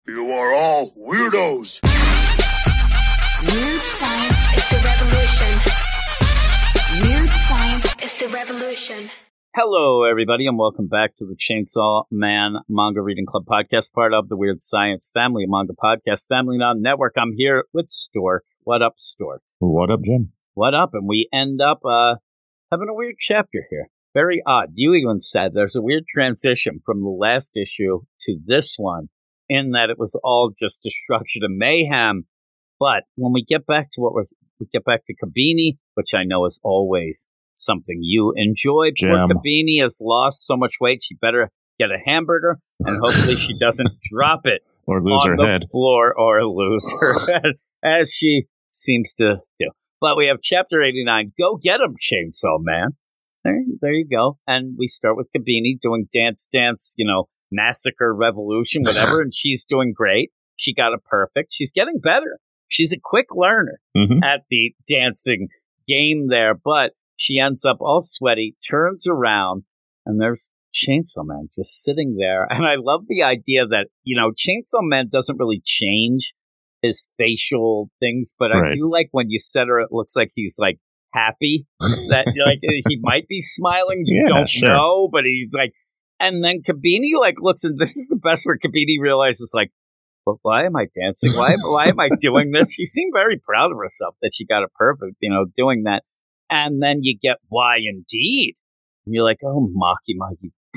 You are all weirdos. Weird science is the revolution. Weird science is the revolution. Hello, everybody, and welcome back to the Chainsaw Man Manga Reading Club podcast, part of the Weird Science family, a manga podcast family network. I'm here with Stork. What up, Stork? What up, Jim? What up? And we end up having a weird chapter here. Very odd. You even said there's a weird transition from the last issue to this one, in that it was all just destruction and mayhem. But when we get back to we get back to Kabini, which I know is always something you enjoy. Poor Kabini has lost so much weight, she better get a hamburger, and hopefully she doesn't drop it or lose on her the head floor or lose her head, as she seems to do. But we have chapter 89. Go get him, Chainsaw Man. There you go. And we start with Kabini doing dance, massacre, revolution, whatever, and she's doing great. She got it perfect. She's getting better. She's a quick learner at the dancing game there, but she ends up all sweaty, turns around, and there's Chainsaw Man just sitting there. And I love the idea that, Chainsaw Man doesn't really change his facial things, but I do like when you said it looks like he's like happy, that he might be smiling. You don't know, but he's like, and then Kabini looks, and this is the best where Kabini realizes but why am I dancing? Why am I doing this? She seemed very proud of herself that she got it perfect, doing that. And then you get why indeed. And you're like, oh, Makima,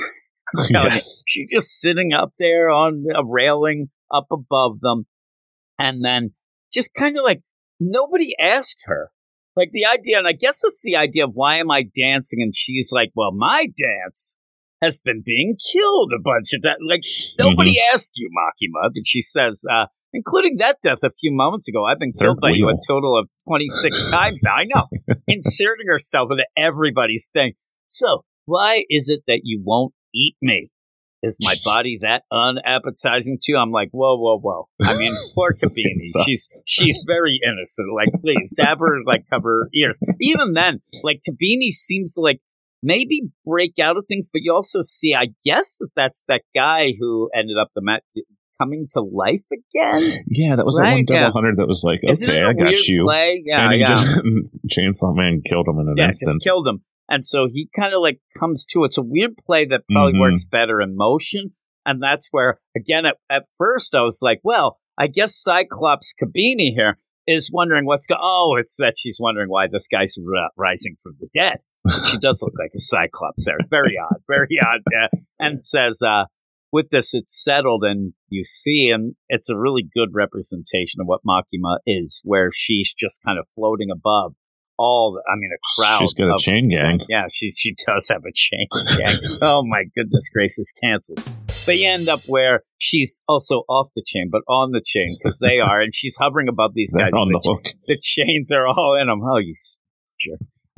she's just sitting up there on a railing up above them. And then just kind of nobody asked her. The idea, and I guess it's the idea of why am I dancing? And she's like, well, my dance has been being killed a bunch of that. Nobody asked you, Makima. But she says, including that death a few moments ago, I've been killed by you a total of 26 times now. I know. Inserting herself into everybody's thing. So why is it that you won't eat me? Is my body that unappetizing to you? I'm like, whoa. I mean, poor Kabini. She's very innocent. Please, have her, cover her ears. Even then, Kabini seems to, maybe break out of things, but you also see, I guess that's that guy who ended up coming to life again. Yeah, that was that one double hunter that was like, okay, I got you. Play? Yeah, and just, Chainsaw Man killed him in an instant. Just killed him. And so he kind of comes to, it's a weird play that probably works better in motion. And that's where, again, at first I was like, well, I guess Cyclops Kabini here is wondering it's that she's wondering why this guy's rising from the dead. She does look like a Cyclops there. Very odd, very odd. And says, with this, it's settled, and you see, and it's a really good representation of what Makima is, where she's just kind of floating above a crowd. She's got a chain gang. Yeah, she does have a chain gang. Oh my goodness gracious, canceled. They end up where she's also off the chain, but on the chain, because they are, and she's hovering above these guys. On the hook. The chains are all in them. Oh, you sure.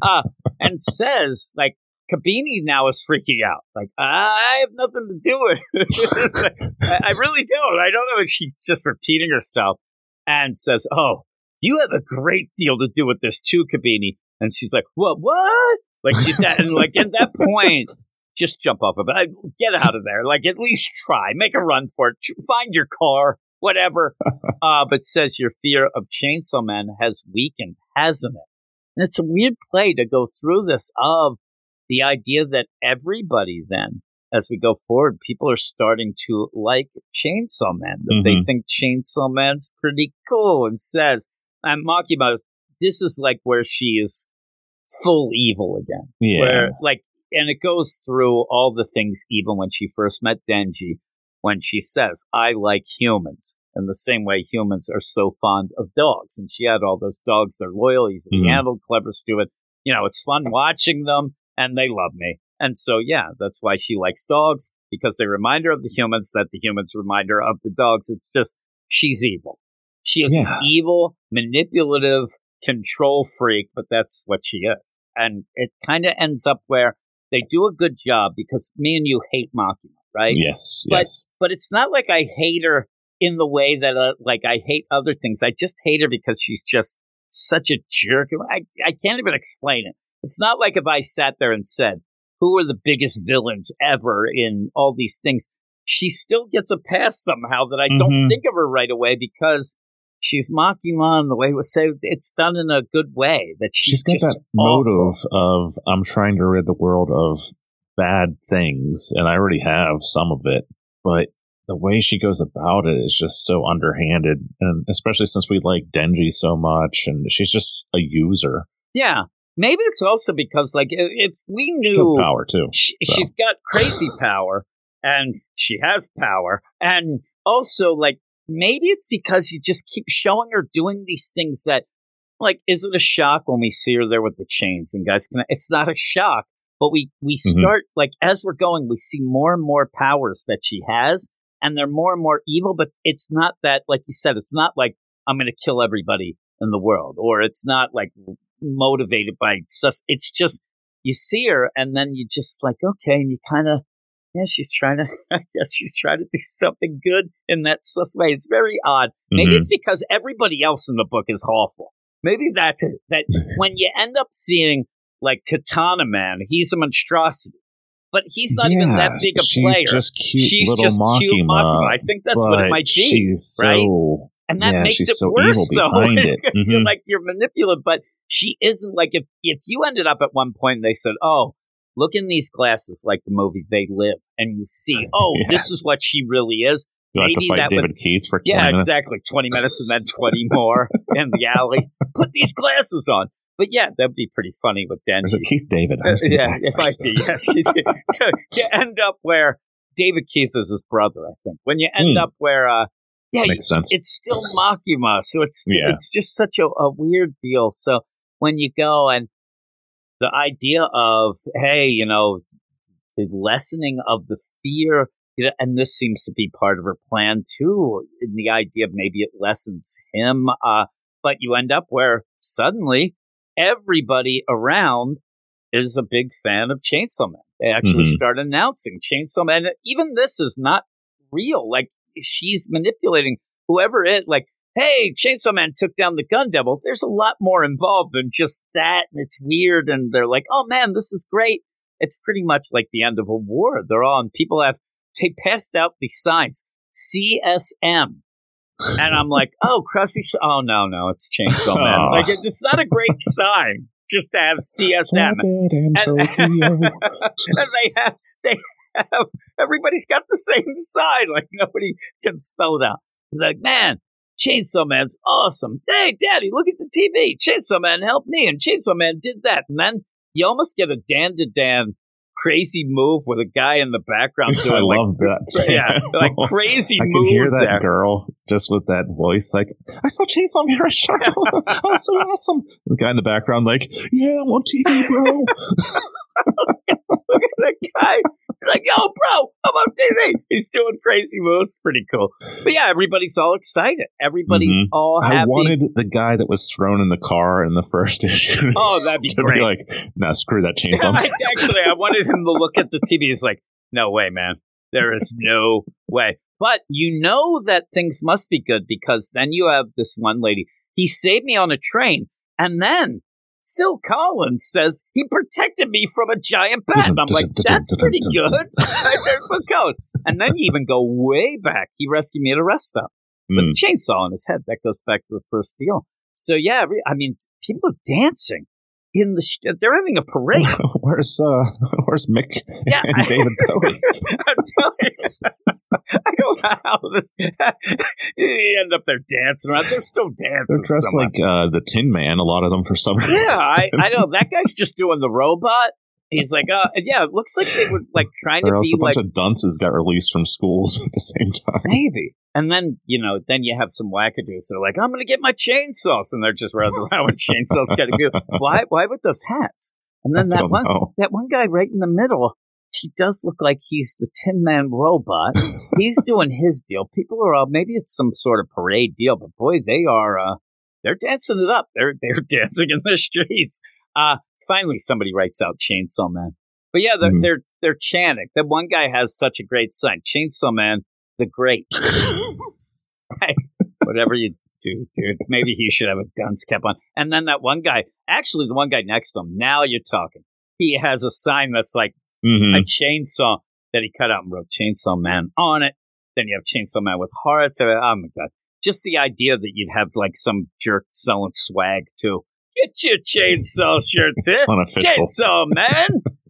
And says, Kabini now is freaking out. I have nothing to do with it. I really don't. I don't know if she's just repeating herself, and says, oh, you have a great deal to do with this too, Kabini. And she's like, what? She's that, and at that point, just jump off of it. Get out of there. At least try. Make a run for it. Find your car. Whatever. But says your fear of Chainsaw Man has weakened, hasn't it? And it's a weird play to go through this of the idea that everybody then, as we go forward, people are starting to like Chainsaw Man. That they think Chainsaw Man's pretty cool, and says, and Makima, this is where she is full evil again. Yeah. Where, and it goes through all the things, even when she first met Denji, when she says, I like humans, in the same way humans are so fond of dogs. And she had all those dogs, they're loyal, easily handled, clever, stupid. It's fun watching them, and they love me. And so, that's why she likes dogs, because they remind her of the humans, that the humans remind her of the dogs. It's just, she's evil. She is an evil, manipulative control freak, but that's what she is. And it kind of ends up where they do a good job, because me and you hate Makima, right? Yes. But it's not like I hate her in the way that I hate other things. I just hate her because she's just such a jerk. I can't even explain it. It's not like if I sat there and said, who are the biggest villains ever in all these things? she still gets a pass somehow that I don't think of her right away because she's Makima, and the way it was saved, it's done in a good way. That she's got just that awful. motive of, I'm trying to rid the world of bad things, and I already have some of it, but the way she goes about it is just so underhanded, and especially since we like Denji so much, and she's just a user. Yeah. Maybe it's also because, like, if we knew... She's got power, too. She's got crazy power, and she has power, and also, like, maybe it's because you just keep showing her doing these things that, like, is it a shock when we see her there with the chains? And guys, it's not a shock, but we start, like, as we're going, we see more and more powers that she has, and they're more and more evil, but it's not that, like you said, it's not like, I'm going to kill everybody in the world, or it's not, like, motivated by it's just, you see her, and then you just, like, okay, and you kind of, yeah, she's trying to, I guess she's trying to do something good in that sus way. It's very odd. Maybe it's because everybody else in the book is awful. Maybe that's it. That when you end up seeing, like, Katana Man, he's a monstrosity. But he's not even that big a player. She's just cute she's little just cute Makima. I think that's what it might be, she's right? So, and that makes it so worse, though. Because you're like, you're manipulative, but she isn't like, if you ended up at one point and they said, oh, look in these glasses, like the movie They Live, and you see, oh, this is what she really is. You'll have to fight David Keith for 20 minutes. Yeah, exactly. 20 minutes and then 20 more in the alley. Put these glasses on. But yeah, that'd be pretty funny with Denji. Is it Keith David? Yeah, it might be. Yes, so you end up where David Keith is his brother, I think. When you end up where, makes sense. It's still Makima, so it's just such a weird deal. So when you go and the idea of, hey, you know, the lessening of the fear, you know, and this seems to be part of her plan too, in the idea of maybe it lessens him, but you end up where suddenly everybody around is a big fan of Chainsaw Man. They actually start announcing Chainsaw Man. Even this is not real. Like, she's manipulating whoever it, like, hey, Chainsaw Man took down the Gun Devil. There's a lot more involved than just that. And it's weird. And they're like, oh man, this is great. It's pretty much like the end of a war. They're all, and people they passed out these signs, CSM. And I'm like, oh, Krusty. Oh, no, it's Chainsaw Man. Like, it's not a great sign just to have CSM. And they have, everybody's got the same sign. Like, nobody can spell it out. It's like, man, Chainsaw Man's awesome. Hey, Daddy, look at the TV. Chainsaw Man helped me, and Chainsaw Man did that. And then you almost get a Dan to Dan crazy move with a guy in the background doing I love that. Yeah, like crazy moves. I can hear that there. Girl just with that voice, like, I saw Chainsaw Man at Shark. Oh, so awesome. The guy in the background, like, yeah, I'm on TV, bro. Look at that guy. He's like, yo, bro, I'm on TV. He's doing crazy moves. Pretty cool. But yeah, everybody's all excited. Everybody's all happy. I wanted the guy that was thrown in the car in the first issue. Oh, that'd be to great. Be like, nah, screw that Chainsaw Man. Actually, I wanted him to look at the TV. He's like, no way, man. There is no way. But you know that things must be good because then you have this one lady. He saved me on a train. And then Phil Collins says he protected me from a giant bat. And I'm like, that's pretty good. There's Phil Collins. And then you even go way back. He rescued me at a rest stop with a chainsaw on his head. That goes back to the first deal. So yeah, I mean, people are dancing in the. They're having a parade. Where's Mick and David Bowie? I'm telling you. I don't know how this. You end up there dancing around. They're still dancing. They're dressed like the Tin Man. A lot of them for some reason. Yeah, I know that guy's just doing the robot. He's like, yeah, it looks like they were like trying to be like. A bunch of dunces got released from schools at the same time. Maybe. And then, then you have some wackadoos. They're like, I'm going to get my chainsaws. And they're just running around with chainsaws. Why with those hats? And then that one guy right in the middle, he does look like he's the Tin Man robot. He's doing his deal. People are all, maybe it's some sort of parade deal, but boy, they are, they're dancing it up. They're dancing in the streets. Finally, somebody writes out Chainsaw Man. But yeah, they're chanting. That one guy has such a great sign. Chainsaw Man, the Great. Hey, whatever you do, dude. Maybe he should have a dunce cap on. And then that one guy, actually the one guy next to him, now you're talking. He has a sign that's like a chainsaw that he cut out and wrote Chainsaw Man on it. Then you have Chainsaw Man with hearts. Oh my God. Just the idea that you'd have like some jerk selling swag too. Get your chainsaw shirts in. Unofficial. Chainsaw Man.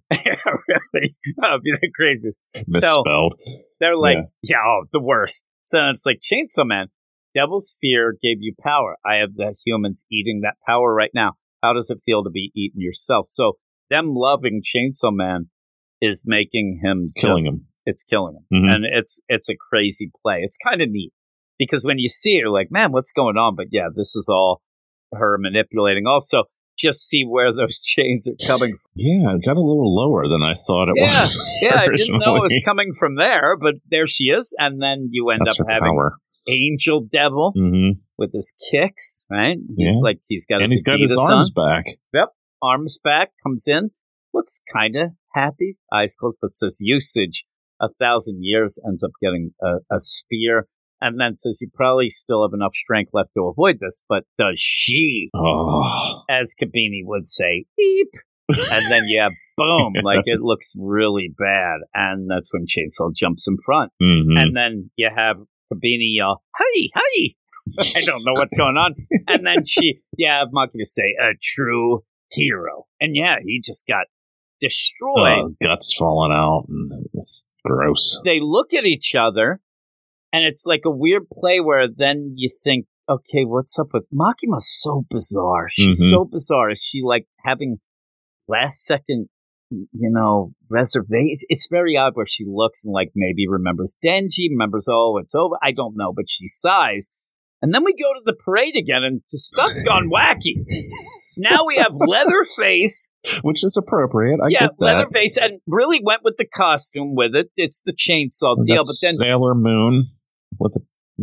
Really? That would be the craziest. Misspelled. So they're like, the worst. So it's like Chainsaw Man. Devil's fear gave you power. I have the humans eating that power right now. How does it feel to be eaten yourself? So them loving Chainsaw Man is making him killing him. It's killing him. Mm-hmm. And it's a crazy play. It's kind of neat because when you see it, you're like, man, what's going on? But yeah, this is all her manipulating. Also, just see where those chains are coming from. Yeah, it got a little lower than I thought it was. Yeah, I didn't know it was coming from there, but there she is. And then you end up having Angel Devil with his kicks, right? He's like, he's got his arms back. Yep, arms back, comes in, looks kind of happy, eyes closed, but says usage 1,000 years, ends up getting a spear. And then says, you probably still have enough strength left to avoid this, but does she? Oh. As Kabini would say, beep. And then, boom, yes. Like it looks really bad. And that's when Chainsaw jumps in front. Mm-hmm. And then you have Kabini yell, hey. I don't know what's going on. And then Makima say, a true hero. And he just got destroyed. Guts falling out. And it's gross. They look at each other. And it's like a weird play where then you think, okay, what's up with Makima's so bizarre. She's so bizarre. Is she like having last second, reservation? It's very odd where she looks and like maybe remembers Denji, remembers, it's over. I don't know, but she sighs. And then we go to the parade again and the stuff's gone wacky. Now we have Leatherface. Which is appropriate. I get that. Leatherface, and really went with the costume with it. It's the chainsaw deal. But then Sailor Moon with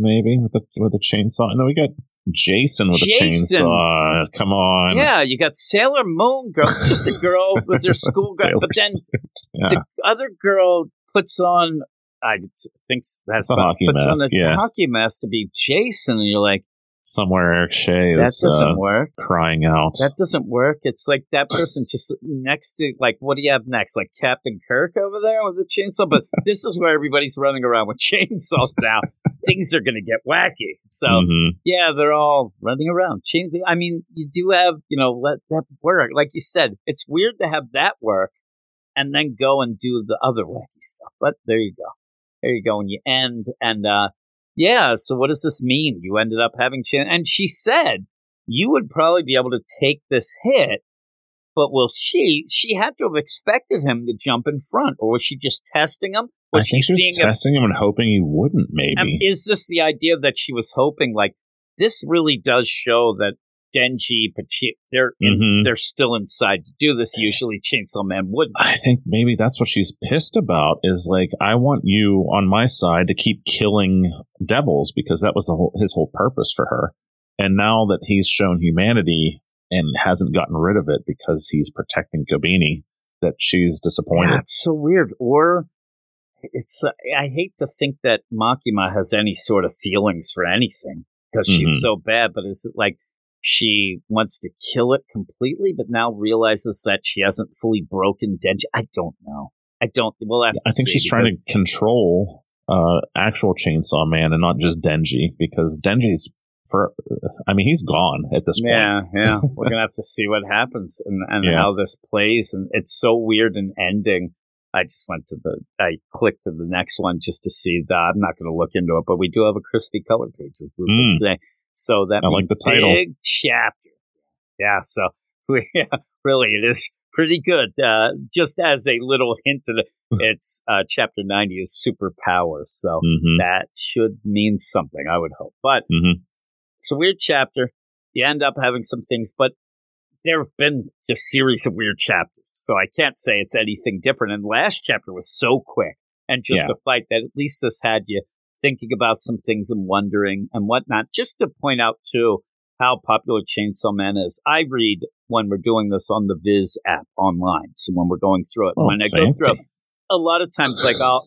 the chainsaw. And then we got Jason with a chainsaw. Come on. Yeah, you got Sailor Moon girl, just a girl with her school girl. But then the other girl puts on, I think that's a hockey mask. On the hockey mask to be Jason, and you're like, somewhere Eric Shea is that doesn't work. Crying out. That doesn't work. It's like that person just next to, like, what do you have next? Like Captain Kirk over there with the chainsaw? But this is where everybody's running around with chainsaws now. Things are going to get wacky. So, they're all running around. I mean, you do have, let that work. Like you said, it's weird to have that work and then go and do the other wacky stuff. But there you go. There you go. And you end. And, so what does this mean? You ended up having and she said you would probably be able to take this hit, but she had to have expected him to jump in front, or was she just testing him? I think she was testing him and hoping he wouldn't, maybe. Is this the idea that she was hoping, like, this really does show that Denji, they're still inside to do this. Usually Chainsaw Man wouldn't. I think maybe that's what she's pissed about, is like, I want you on my side to keep killing devils, because that was his whole purpose for her. And now that he's shown humanity and hasn't gotten rid of it because he's protecting Kabini, that she's disappointed. Yeah, it's so weird. Or it's I hate to think that Makima has any sort of feelings for anything because she's so bad, but is it like she wants to kill it completely, but now realizes that she hasn't fully broken Denji? I don't know. I think she's trying to control actual Chainsaw Man and not just Denji, because Denji's he's gone at this point. Yeah. We're gonna have to see what happens and how this plays, and it's so weird an ending. I just I clicked to the next one just to see that. I'm not going to look into it, but we do have a crispy color page, as Luke would say. So that means like the title. Big chapter. Yeah, so really it is pretty good. Just as a little hint of it, it's chapter 90 is superpower. So that should mean something, I would hope. But it's a weird chapter. You end up having some things, but there have been just series of weird chapters. So I can't say it's anything different. And last chapter was so quick and just a fight that at least this had you thinking about some things and wondering and whatnot. Just to point out, too, how popular Chainsaw Man is. I read when we're doing this on the Viz app online. So when we're going through it, when I go through it, a lot of times, like, I'll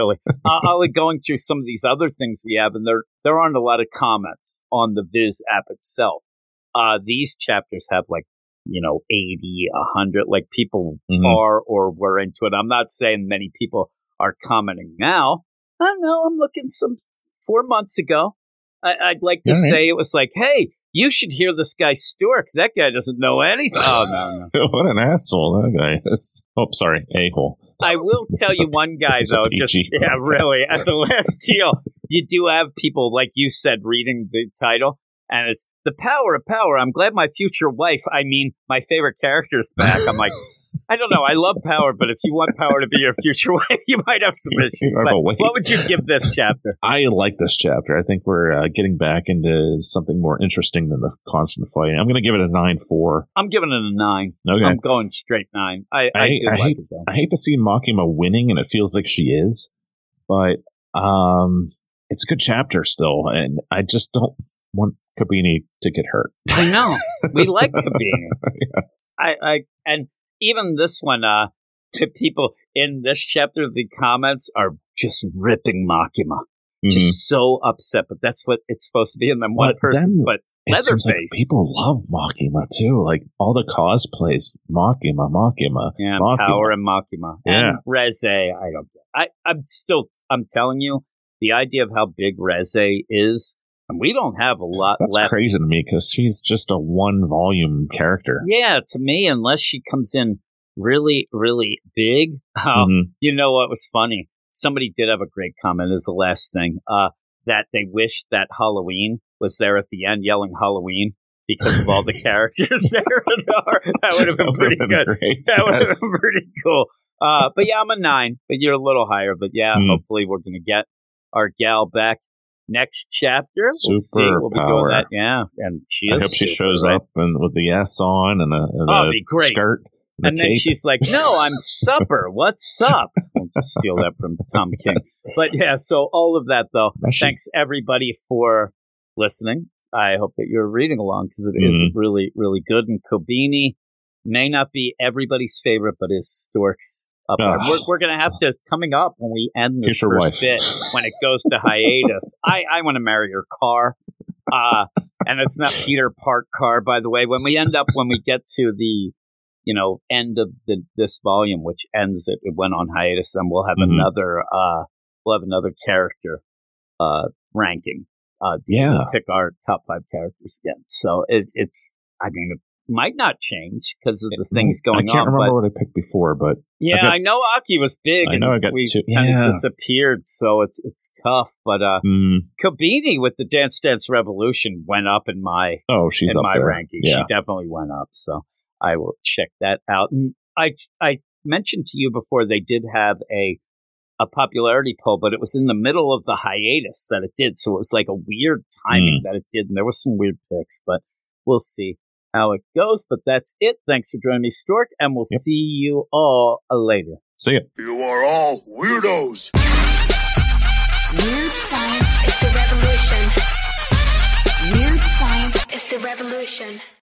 be going through some of these other things we have, and there aren't a lot of comments on the Viz app itself. These chapters have 80, 100, like people are or were into it. I'm not saying many people are commenting now. I know I'm looking 4 months ago. I'd like to say it was like, hey, you should hear this guy Stork. That guy doesn't know anything. Oh, no. What an asshole, that guy. Sorry, a-hole. I will tell you one guy, though. Really, at the last deal, you do have people, like you said, reading the title, and it's The Power of Power. I'm glad my future wife, my favorite character's back. I'm like, I don't know. I love power, but if you want power to be your future wife, you might have some issues. What would you give this chapter? I like this chapter. I think we're getting back into something more interesting than the constant fighting. I'm going to give it a 9.4. I'm giving it a 9. Okay. I'm going straight 9. I hate to see Makima winning, and it feels like she is, but it's a good chapter still, and I just don't want Kabini to get hurt. I know. We like Kabini. Yes. And even this one, the people in this chapter, the comments are just ripping Makima. Just so upset, but that's what it's supposed to be in them. One person, but Leatherface. Like people love Makima too. Like all the cosplays, Makima. Yeah, Makima. Power and Makima. Yeah. And Reze, I'm telling you, the idea of how big Reze is, and we don't have a lot left. That's crazy to me because she's just a 1-volume character. Yeah, to me, unless she comes in really, really big. You know what was funny? Somebody did have a great comment as the last thing, that they wish that Halloween was there at the end yelling Halloween because of all the characters there. That would have been pretty good. That would have been pretty cool. But yeah, I'm a 9, but you're a little higher. But yeah, hopefully we're going to get our gal back next chapter. We'll see. We'll be doing that. Yeah, and I hope she shows up and with the S on and a be great. Skirt. And then she's like, no, I'm Supper. What's up? We'll just steal that from Tom King. But yeah, so all of that, though. Thanks, everybody, for listening. I hope that you're reading along because it is really, really good. And Kabini may not be everybody's favorite, but is Stork's up there. We're going to have to, coming up when we end this first bit, when it goes to hiatus, I want to marry your car. And it's not Peter Park car, by the way. When we get to the end of this volume, which ends it went on hiatus, then we'll have another character ranking. Pick our top 5 characters again. So it might not change because of the things going on. I can't remember what I picked before, but I know Aki was big. I know I got 2. Kind of disappeared, so it's tough. But Kabini with the Dance Dance Revolution went up in my she's up there. ranking. Yeah. She definitely went up. So I will check that out. And I mentioned to you before they did have a popularity poll, but it was in the middle of the hiatus that it did. So it was like a weird timing that it did. And there was some weird picks, but we'll see how it goes. But that's it. Thanks for joining me, Stork, and we'll see you all later. See ya. You are all weirdos. Weird science is the revolution. Weird science is the revolution.